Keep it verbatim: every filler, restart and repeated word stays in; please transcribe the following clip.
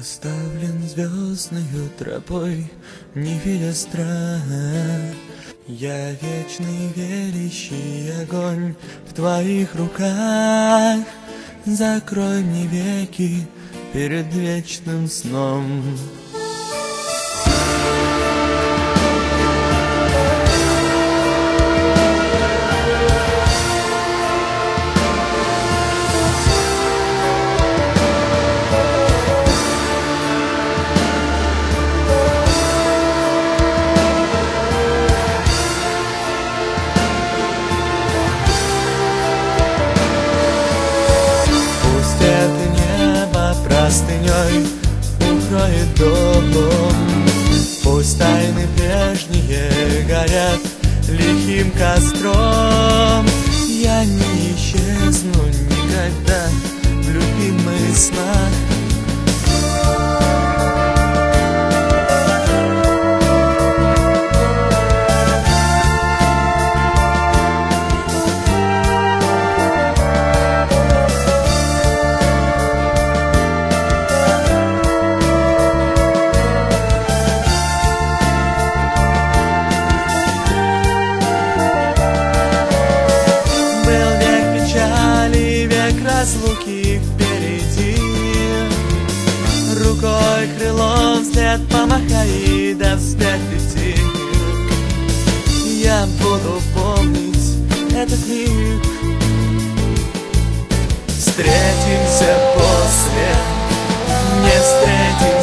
Оставлен звездною тропой, не видя страха. Я вечный верящий огонь в твоих руках. Закрой мне веки перед вечным сном. Простыней укроет дом. Пусть тайны прежние горят лихим костром. Я не исчезну никогда в любимых снах. Разлуки впереди, рукой, крылом вслед помахай, да вспять лети. Я буду помнить этот миг. Встретимся после, не встретимся.